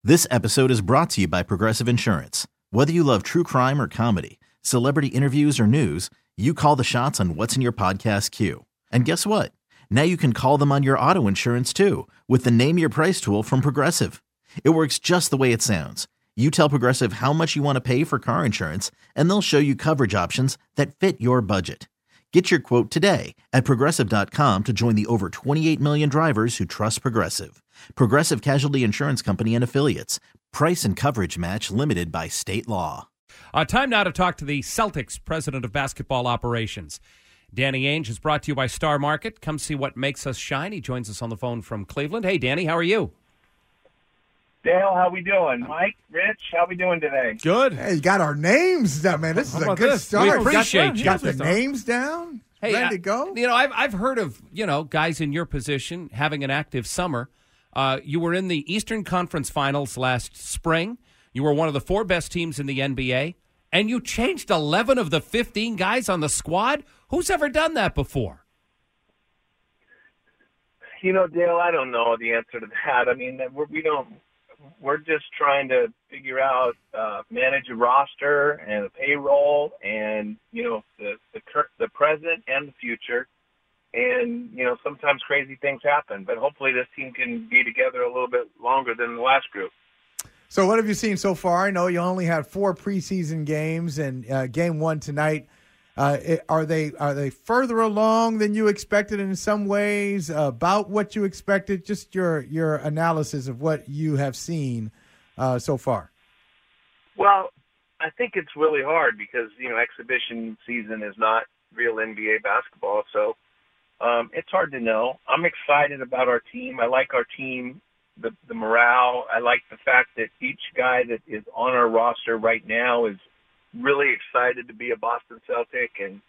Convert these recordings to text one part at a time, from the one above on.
This episode is brought to you by Progressive Insurance. Whether you love true crime or comedy, celebrity interviews or news, you call the shots on what's in your podcast queue. And guess what? Now you can call them on your auto insurance too with the Name Your Price tool from Progressive. It works just the way it sounds. You tell Progressive how much you want to pay for car insurance, and they'll show you coverage options that fit your budget. Get your quote today at Progressive.com to join the over 28 million drivers who trust Progressive. Progressive Casualty Insurance Company and Affiliates. Price and coverage match limited by state law. Time now to talk to the Celtics president of basketball operations. Danny Ainge is brought to you by Star Market. Come see what makes us shine. He joins us on the phone from Cleveland. Hey, Danny, how are you? Dale, how we doing? Mike, Rich, how we doing today? Good. Hey, you got our names down, man. This is a good start. We appreciate you. Got the names down? Hey, ready to go? You know, I've heard of, guys in your position having an active summer. You were in the Eastern Conference Finals last spring. You were one of the 4 best teams in the NBA, and you changed 11 of the 15 guys on the squad? Who's ever done that before? Dale, I don't know the answer to that. I mean, we're just trying to figure out, manage a roster and a payroll and, the present and the future. And, sometimes crazy things happen, but hopefully this team can be together a little bit longer than the last group. So what have you seen so far? I know you only had 4 preseason games and game 1 tonight. Are they further along than you expected in some ways, about what you expected? Just your analysis of what you have seen so far. Well, I think it's really hard because, exhibition season is not real NBA basketball. So it's hard to know. I'm excited about our team. I like our team, the morale. I like the fact that each guy that is on our roster right now is really excited to be a Boston Celtic, and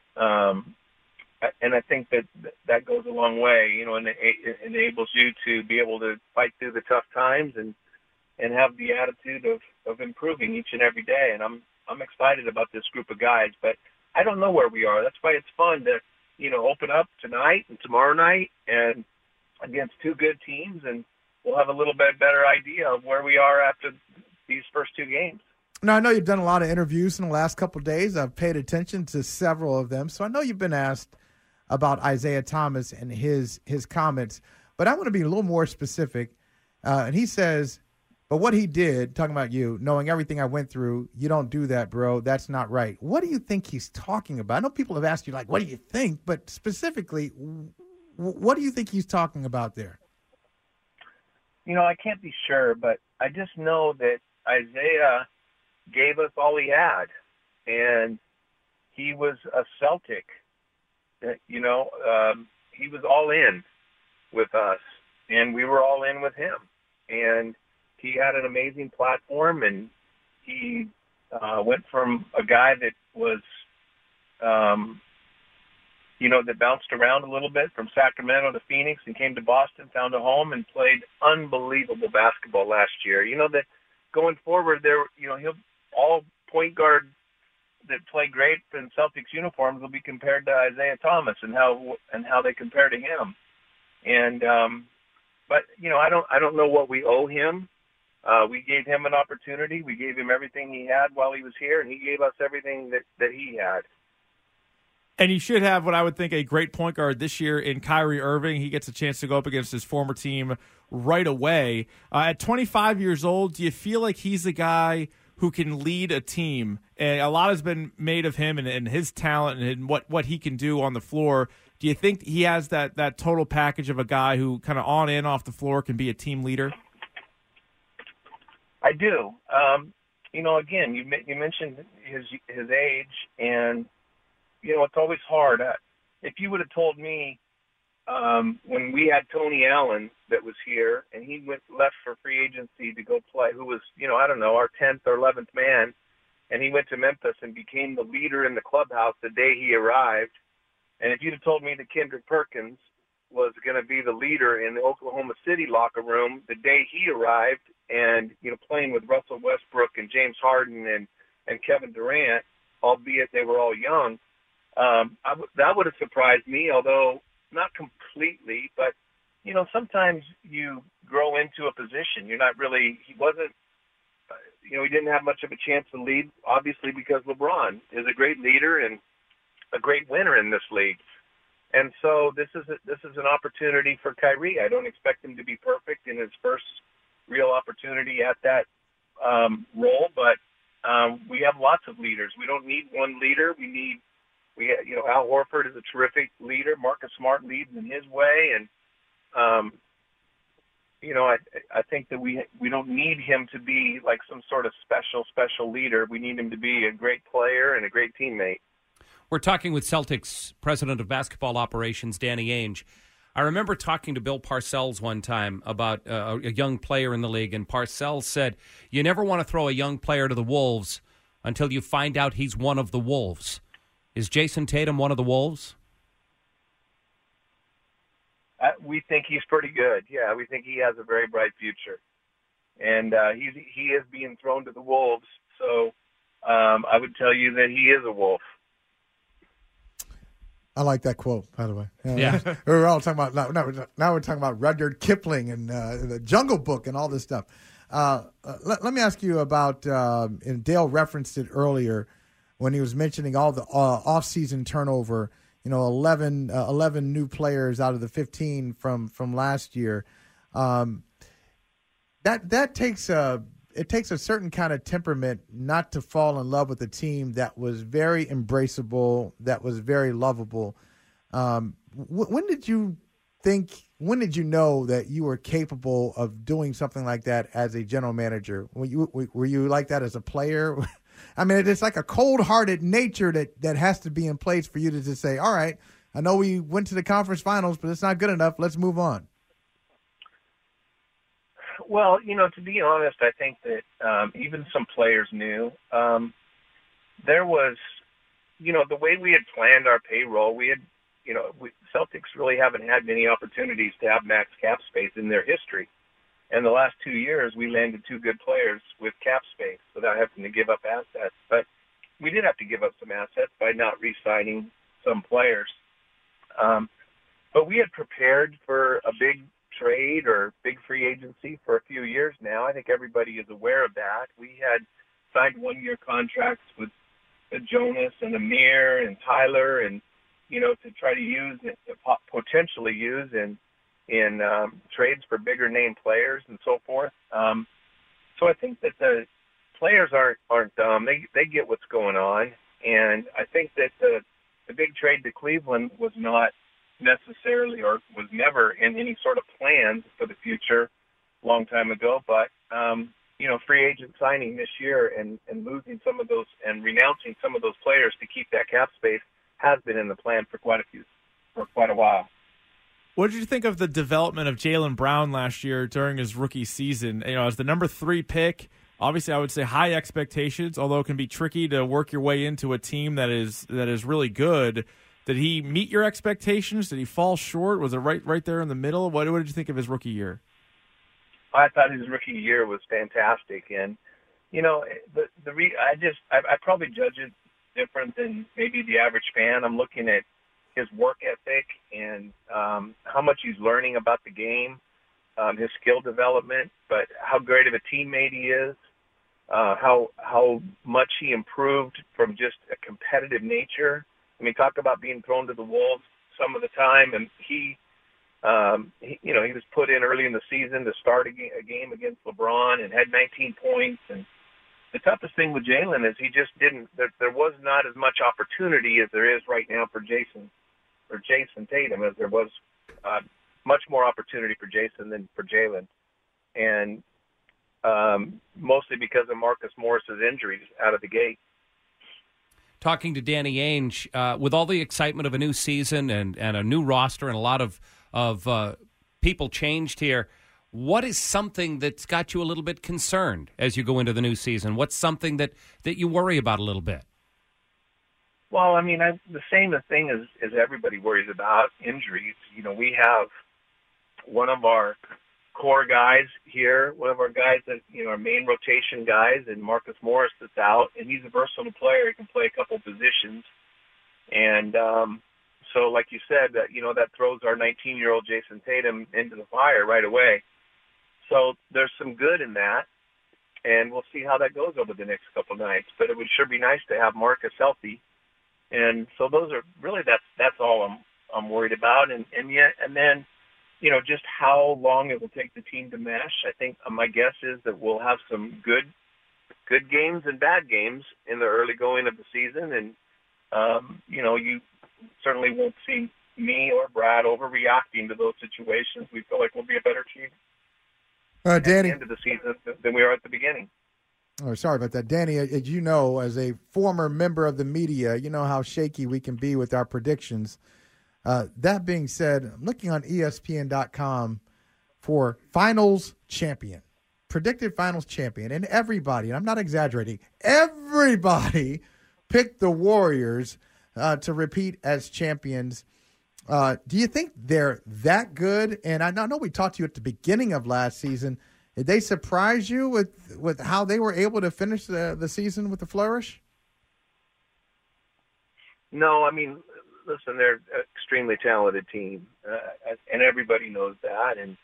I think that goes a long way, and it enables you to be able to fight through the tough times and have the attitude of improving each and every day. And I'm excited about this group of guys, but I don't know where we are. That's why it's fun to, open up tonight and tomorrow night and against 2 good teams, and we'll have a little bit better idea of where we are after these first 2 games. Now, I know you've done a lot of interviews in the last couple of days. I've paid attention to several of them. So I know you've been asked about Isaiah Thomas and his comments. But I want to be a little more specific. And he says, but what he did, talking about you, knowing everything I went through, you don't do that, bro. That's not right. What do you think he's talking about? I know people have asked you, like, what do you think? But specifically, what do you think he's talking about there? I can't be sure, but I just know that Isaiah gave us all he had, and he was a Celtic. He was all in with us, and we were all in with him. And he had an amazing platform, and he went from a guy that was, that bounced around a little bit from Sacramento to Phoenix and came to Boston, found a home, and played unbelievable basketball last year. That going forward, he'll all point guard that play great in Celtics uniforms will be compared to Isaiah Thomas and how they compare to him. And but I don't know what we owe him. We gave him an opportunity. We gave him everything he had while he was here, and he gave us everything that he had. And you should have what I would think a great point guard this year in Kyrie Irving. He gets a chance to go up against his former team right away. At 25 years old, do you feel like he's the guy who can lead a team? And a lot has been made of him and his talent and what he can do on the floor. Do you think he has that total package of a guy who kind of on and off the floor can be a team leader? I do. Again, you mentioned his age, and it's always hard. If you would have told me when we had Tony Allen that was here, and he left for free agency to go play, who was, our 10th or 11th man, and he went to Memphis and became the leader in the clubhouse the day he arrived. And if you'd have told me that Kendrick Perkins was going to be the leader in the Oklahoma City locker room the day he arrived, and playing with Russell Westbrook and James Harden and Kevin Durant, albeit they were all young, that would have surprised me, although not completely. But sometimes you grow into a position. He wasn't, he didn't have much of a chance to lead, obviously, because LeBron is a great leader and a great winner in this league. And so this is an opportunity for Kyrie. I don't expect him to be perfect in his first real opportunity at that role, but we have lots of leaders. We don't need one leader. Al Horford is a terrific leader. Marcus Smart leads in his way, and I think that we don't need him to be like some sort of special leader. We need him to be a great player and a great teammate. We're talking with Celtics President of Basketball Operations, Danny Ainge. I remember talking to Bill Parcells one time about a young player in the league, and Parcells said, you never want to throw a young player to the Wolves until you find out he's one of the Wolves. Is Jason Tatum one of the Wolves? We think he's pretty good. Yeah, we think he has a very bright future. And he is being thrown to the Wolves, so I would tell you that he is a Wolf. I like that quote, by the way. Yeah. We're all talking about now we're talking about Rudyard Kipling and the Jungle Book and all this stuff. Let me ask you about, and Dale referenced it earlier when he was mentioning all the off-season turnover. 11 new players out of the 15 from last year. That takes a certain kind of temperament not to fall in love with a team that was very embraceable, that was very lovable. When did you know that you were capable of doing something like that as a general manager? Were you like that as a player? I mean, it's like a cold-hearted nature that has to be in place for you to just say, all right, I know we went to the conference finals, but it's not good enough. Let's move on. Well, to be honest, I think that even some players knew. There was, the way we had planned our payroll, Celtics really haven't had many opportunities to have max cap space in their history. And the last 2 years, we landed two good players with cap space without having to give up assets. But we did have to give up some assets by not re-signing some players. But we had prepared for a big trade or big free agency for a few years now. I think everybody is aware of that. We had signed one-year contracts with Jonas and Amir and Tyler, and to try to use it, to potentially use in trades for bigger name players and so forth. So I think that the players aren't dumb. They get what's going on, and I think that the big trade to Cleveland was not necessarily or was never in any sort of plans for the future long time ago. But, free agent signing this year and losing some of those and renouncing some of those players to keep that cap space has been in the plan for quite a while. What did you think of the development of Jaylen Brown last year during his rookie season? As the number 3 pick, obviously I would say high expectations, although it can be tricky to work your way into a team that is really good. Did he meet your expectations? Did he fall short? Was it right there in the middle? What did you think of his rookie year? I thought his rookie year was fantastic, and I probably judge it different than maybe the average fan. I'm looking at his work ethic and how much he's learning about the game, his skill development, but how great of a teammate he is, how much he improved from just a competitive nature. I mean, talk about being thrown to the wolves some of the time, and he was put in early in the season to start a game against LeBron and had 19 points. And the toughest thing with Jaylen is he just didn't. There was not as much opportunity as there is right now for Jason Tatum, as there was much more opportunity for Jason than for Jaylen, and mostly because of Marcus Morris's injuries out of the gate. Talking to Danny Ainge, with all the excitement of a new season and a new roster and a lot of people changed here, what is something that's got you a little bit concerned as you go into the new season? What's something that you worry about a little bit? Well, I mean, the same thing as everybody worries about, injuries. We have one of our core guys here, one of our guys that, our main rotation guys, and Marcus Morris that's out, and he's a versatile player. He can play a couple positions. And so like you said, that throws our 19-year-old Jason Tatum into the fire right away. So there's some good in that, and we'll see how that goes over the next couple of nights. But it would sure be nice to have Marcus healthy. And so those are really, that's all I'm worried about. And then, just how long it will take the team to mesh. I think my guess is that we'll have some good games and bad games in the early going of the season. And, you certainly won't see me or Brad overreacting to those situations. We feel like we'll be a better team Danny, at the end of the season than we are at the beginning. Oh, sorry about that. Danny, as you know, as a former member of the media, you know how shaky we can be with our predictions. That being said, I'm looking on ESPN.com for finals champion, predicted finals champion. And everybody, and I'm not exaggerating, everybody picked the Warriors to repeat as champions. Do you think they're that good? And I know we talked to you at the beginning of last season. Did they surprise you with how they were able to finish the season with the flourish? No, I mean, listen, they're an extremely talented team, and everybody knows that. And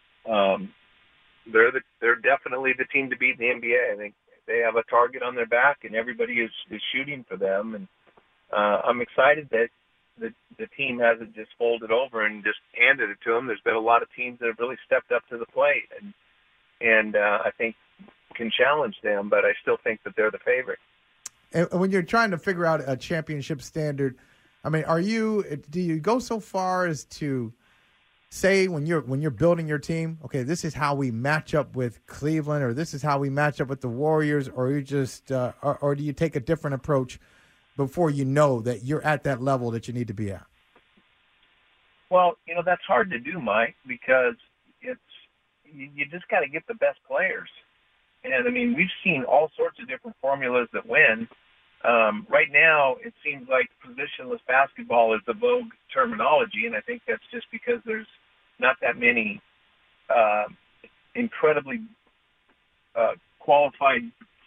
they're definitely the team to beat in the NBA. I think they have a target on their back, and everybody is shooting for them. And I'm excited that the team hasn't just folded over and just handed it to them. There's been a lot of teams that have really stepped up to the plate, and I think can challenge them, but I still think that they're the favorite. And when you're trying to figure out a championship standard, I mean, do you go so far as to say when you're building your team, okay, this is how we match up with Cleveland, or this is how we match up with the Warriors, or you just or do you take a different approach before you know that you're at that level that you need to be at? Well, that's hard to do, Mike, because you just got to get the best players. And, I mean, we've seen all sorts of different formulas that win. Right now, it seems like positionless basketball is the vogue terminology, and I think that's just because there's not that many incredibly qualified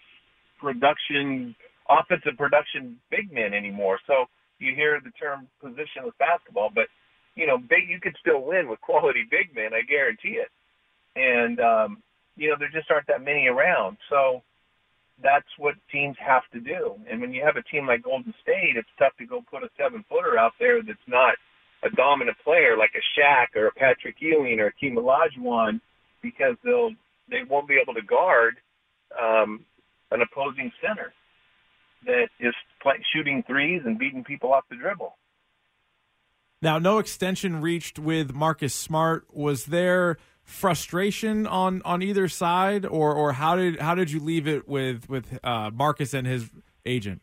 offensive production big men anymore. So you hear the term positionless basketball, but, you could still win with quality big men, I guarantee it. And, there just aren't that many around. So that's what teams have to do. And when you have a team like Golden State, it's tough to go put a 7-footer out there that's not a dominant player like a Shaq or a Patrick Ewing or a Hakeem Olajuwon, because they won't be able to guard an opposing center that is shooting threes and beating people off the dribble. Now, no extension reached with Marcus Smart. Was there frustration on either side, or how did you leave it with Marcus and his agent?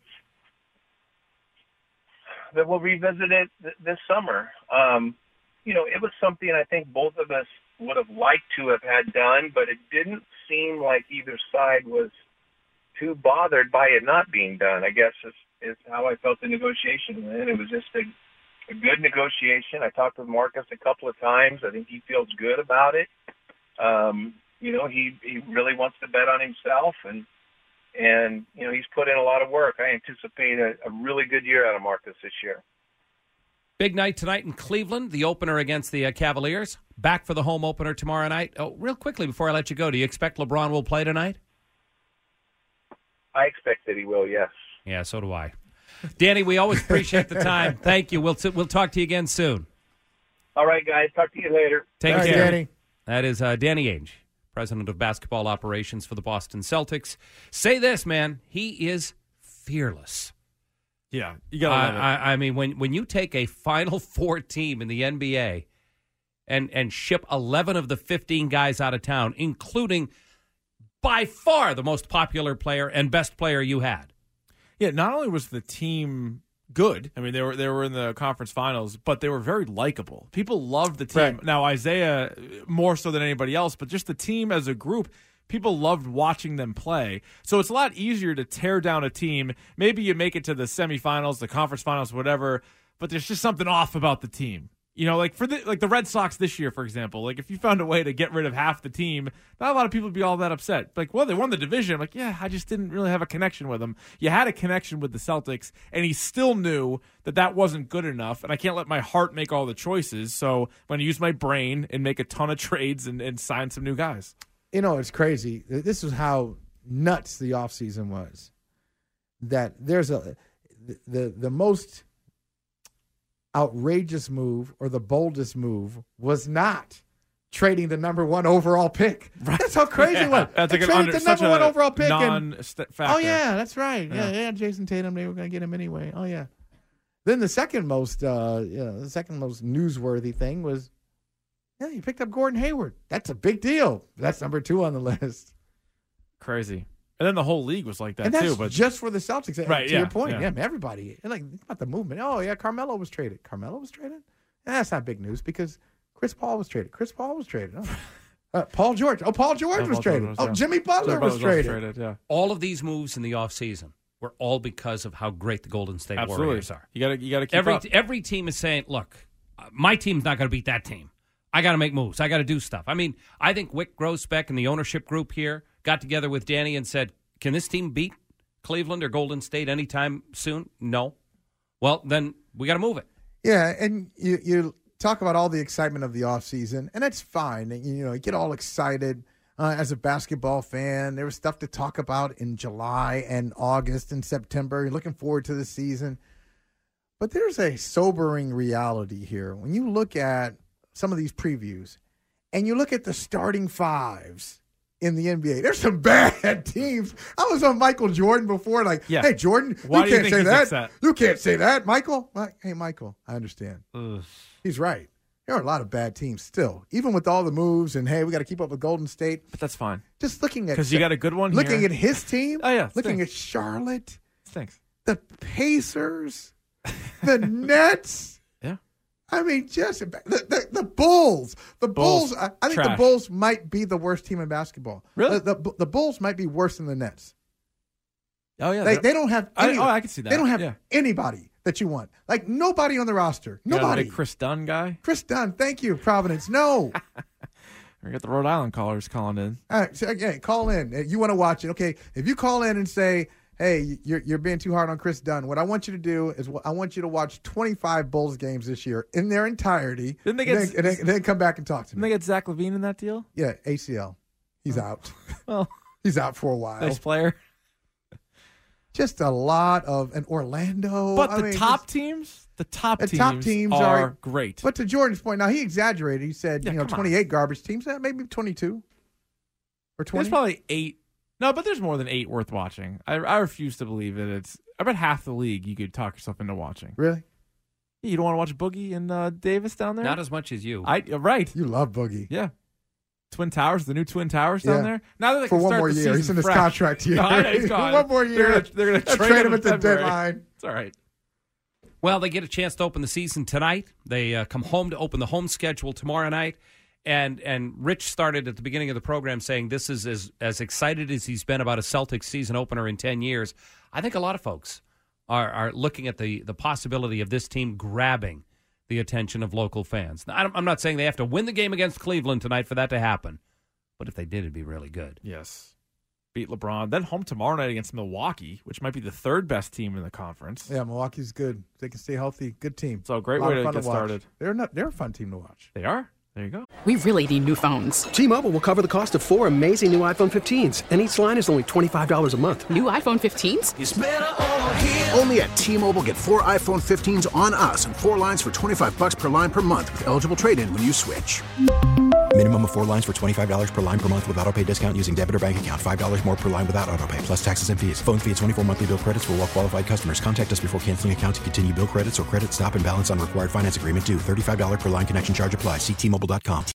That we'll revisit it this summer. It was something I think both of us would have liked to have had done, but it didn't seem like either side was too bothered by it not being done, I guess is how I felt the negotiation went. It was just a good negotiation. I talked with Marcus a couple of times. I think he feels good about it. He really wants to bet on himself, and he's put in a lot of work. I anticipate a really good year out of Marcus this year. Big night tonight in Cleveland, the opener against the Cavaliers. Back for the home opener tomorrow night. Oh, real quickly before I let you go, do you expect LeBron will play tonight? I expect that he will, yes. Yeah, so do I. Danny, we always appreciate the time. Thank you. We'll talk to you again soon. All right, guys. Talk to you later. Take care. Danny. That is Danny Ainge, president of basketball operations for the Boston Celtics. Say this, man. He is fearless. Yeah, you gotta love it. I mean, when you take a Final Four team in the NBA and ship 11 of the 15 guys out of town, including by far the most popular player and best player you had. Yeah, not only was the team good, I mean, they were in the conference finals, but they were very likable. People loved the team. Right. Now, Isaiah, more so than anybody else, but just the team as a group, people loved watching them play. So it's a lot easier to tear down a team. Maybe you make it to the semifinals, the conference finals, whatever, but there's just something off about the team. You know, like for the Red Sox this year, for example, like if you found a way to get rid of half the team, not a lot of people would be all that upset. Like, well, they won the division. I'm like, yeah, I just didn't really have a connection with them. You had a connection with the Celtics, and he still knew that wasn't good enough, and I can't let my heart make all the choices. So I'm going to use my brain and make a ton of trades and sign some new guys. You know, it's crazy. This is how nuts the offseason was. That there's the most outrageous move or the boldest move was not trading the number 1 overall pick. Right. That's how crazy it was. That's they traded the number 1 overall pick. Non-factor. Oh, yeah, that's right. Yeah, Jason Tatum, they were going to get him anyway. Oh, yeah. Then the second most newsworthy thing was, you picked up Gordon Hayward. That's a big deal. That's number 2 on the list. Crazy. And then the whole league was like that, and that's too. But just for the Celtics. Right, to your point, everybody. And think about the movement. Oh, yeah, Carmelo was traded. That's not big news because Chris Paul was traded. Paul George. Oh, Paul George was traded. Jimmy Butler was traded. Yeah. All of these moves in the offseason were all because of how great the Golden State Warriors are. You got to keep up. Every team is saying, look, my team's not going to beat that team. I got to make moves. I got to do stuff. I mean, I think Wick Grousbeck and the ownership group here got together with Danny and said, can this team beat Cleveland or Golden State anytime soon? No. Well, then we got to move it. Yeah, and you talk about all the excitement of the offseason, and that's fine. You get all excited as a basketball fan. There was stuff to talk about in July and August and September. You're looking forward to the season. But there's a sobering reality here. When you look at some of these previews and you look at the starting fives in the NBA, there's some bad teams. I was on Michael Jordan before, hey, Jordan, why you can't say that. Upset? You can't say that, Michael. Hey, Michael, I understand. Ugh. He's right. There are a lot of bad teams still, even with all the moves and, hey, we got to keep up with Golden State. But that's fine. Just looking at – because you got a good one looking here. at his team. Oh, yeah. Looking at Charlotte. Stinks. The Pacers. The Nets. Yeah. I mean, just the Bulls. The Bulls. I think trash. The Bulls might be the worst team in basketball. Really? The Bulls might be worse than the Nets. Oh, yeah. They don't have I can see that. They don't have anybody that you want. Like, nobody on the roster. Nobody. Chris Dunn guy? Chris Dunn. Thank you, Providence. No. We got the Rhode Island callers calling in. All right. So, call in. You want to watch it. Okay. If you call in and say, hey, you're being too hard on Chris Dunn, what I want you to do is I want you to watch 25 Bulls games this year in their entirety. Then come back and talk to me. Didn't they get Zach LaVine in that deal? Yeah, ACL. He's out. Well, he's out for a while. Nice player. Just a lot of an Orlando. But the top teams are great. But to Jordan's point, now he exaggerated. He said, 28 garbage teams. Maybe 22 or 20. There's probably 8. No, but there's more than 8 worth watching. I refuse to believe that it's. I bet half the league you could talk yourself into watching. Really? You don't want to watch Boogie and Davis down there? Not as much as you. Right. You love Boogie. Yeah. Twin Towers, the new Twin Towers down there. Now that they for can one start more the year, he's in his contract here. No, he's gone. One more year. They're going to trade him at the deadline. It's all right. Well, they get a chance to open the season tonight. They come home to open the home schedule tomorrow night. And Rich started at the beginning of the program saying this is as excited as he's been about a Celtics season opener in 10 years. I think a lot of folks are looking at the possibility of this team grabbing the attention of local fans. Now, I'm not saying they have to win the game against Cleveland tonight for that to happen. But if they did, it'd be really good. Yes. Beat LeBron. Then home tomorrow night against Milwaukee, which might be the 3rd best team in the conference. Yeah, Milwaukee's good. They can stay healthy. Good team. So a great way to get started. They're a fun team to watch. They are. There you go. We really need new phones. T-Mobile will cover the cost of 4 amazing new iPhone 15s, and each line is only $25 a month. New iPhone 15s? It's better over here. Only at T-Mobile, get 4 iPhone 15s on us and 4 lines for $25 per line per month with eligible trade-in when you switch. Minimum of 4 lines for $25 per line per month with autopay discount using debit or bank account. $5 more per line without autopay, plus taxes and fees. Phone fee at 24 monthly bill credits for well-qualified customers. Contact us before canceling account to continue bill credits or credit stop and balance on required finance agreement due. $35 per line connection charge applies. See T-Mobile.com.